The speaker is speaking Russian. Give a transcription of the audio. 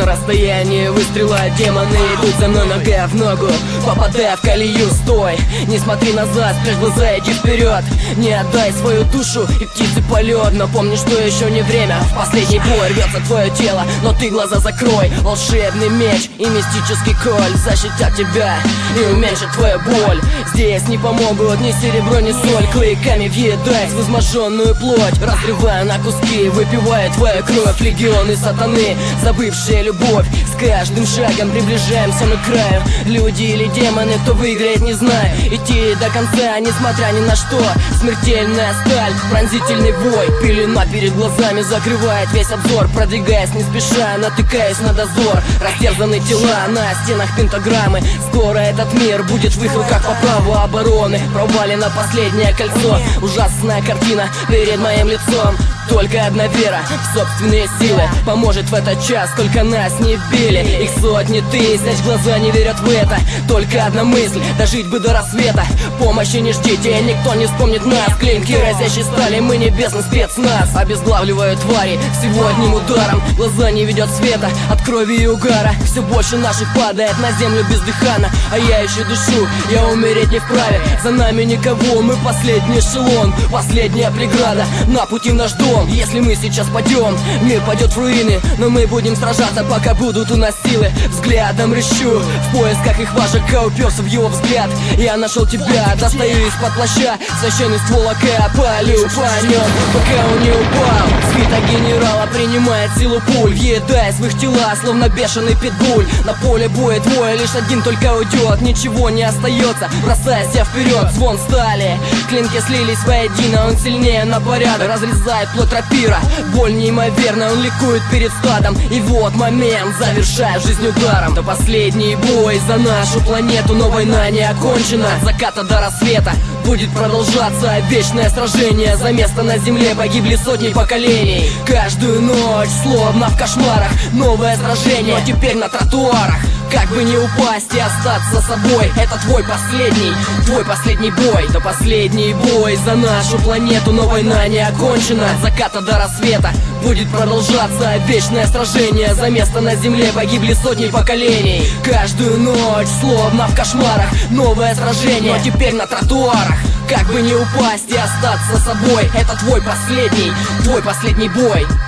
расстоянии выстрела демоны идут за мной нога в ногу, попадая в колею, стой. Не смотри назад, спрячь глаза, иди вперед. Не отдай свою душу и птицы полет. Но помни, что еще не время. В последний бой рвется твое тело, но ты глаза закрой. Волшебный меч и мистический коль защитят тебя и уменьшат твою боль. Здесь не помогут ни серебро, ни соль. Клыками въедаясь в изможденную плоть, разрывая на куски, выпивая твою кровь. Легионы сатаны, забывшие любовь. С каждым шагом приближаемся мы к краю. Люди или демоны, кто выиграет, не знаю. Идти до конца, несмотря ни на что. Смертельная сталь, пронзительный вой. Пелена перед глазами закрывает весь обзор. Продвигаясь не спеша, натыкаясь на дозор. Растерзаны тела на стенах пентаграммы. Скоро этот мир будет в их руках по праву обороны. Провалено последнее кольцо. Ужасная картина перед моим лицом. Только одна вера в собственные силы поможет в этот час, сколько нас не били. Их сотни тысяч, глаза не верят в это. Только одна мысль, дожить бы до рассвета. Помощи не ждите, никто не вспомнит нас. Клинки разящей стали, мы небесный спецназ. Обезглавливают твари всего одним ударом. Глаза не видят света от крови и угара. Все больше наших падает на землю бездыханно. А я ищу душу, я умереть не вправе. За нами никого, мы последний эшелон. Последняя преграда на пути в наш дом. Если мы сейчас падем, мир пойдет в руины. Но мы будем сражаться, пока будут у нас силы. Взглядом рыщу в поисках их важек, уперся в его взгляд. Я нашел тебя, достаю из-под плаща священный ствол АК, палю по нем, пока он не упал. Свита генерала принимает силу пуль, въедаясь в их тела, словно бешеный питбуль. На поле боя двое, лишь один только уйдет. Ничего не остается, бросаясь вперед. Звон стали, клинки слились воедино. Он сильнее на порядок, разрезает плоть рапира. Боль неимоверна, он ликует перед стадом. И вот момент, завершая жизнь ударом. Это последний бой за нашу планету, но война не окончена. От заката до рассвета будет продолжаться вечное сражение. За место на земле погибли сотни поколений. Каждую ночь, словно в кошмарах, новое сражение, но теперь на тротуарах. Как бы не упасть и остаться собой, это твой последний бой. Это последний бой за нашу планету, но война не окончена. От заката до рассвета будет продолжаться вечное сражение. За место на земле погибли сотни поколений. Каждую ночь, словно в кошмарах, новое сражение, но теперь на тротуарах. Как бы не упасть и остаться собой, это твой последний бой.